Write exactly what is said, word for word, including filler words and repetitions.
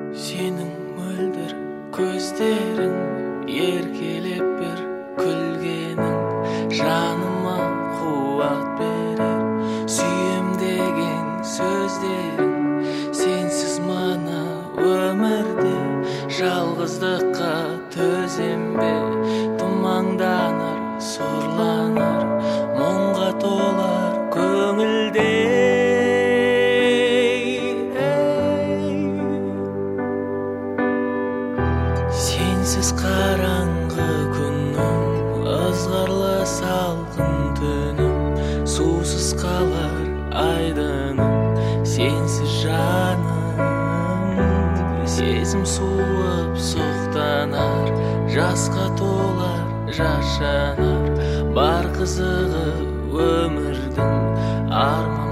Сенің мөлдір көздерің, еркелеп бір күлгенің жаныма қуат берер. Сүйем деген сөздерің, сенсіз мана өмірде жалғыздыққа төзем бе? Тұманданар, сорланар, мұңға толар көңілде. Сенсіз қараңғы күнім, ызғарлы салқын түнім, сусыз қалар айдыным. Сенсіз жаным, сезім суып соқтанар, жасқа толар жас жанар. Бар қызығы өмірдің арман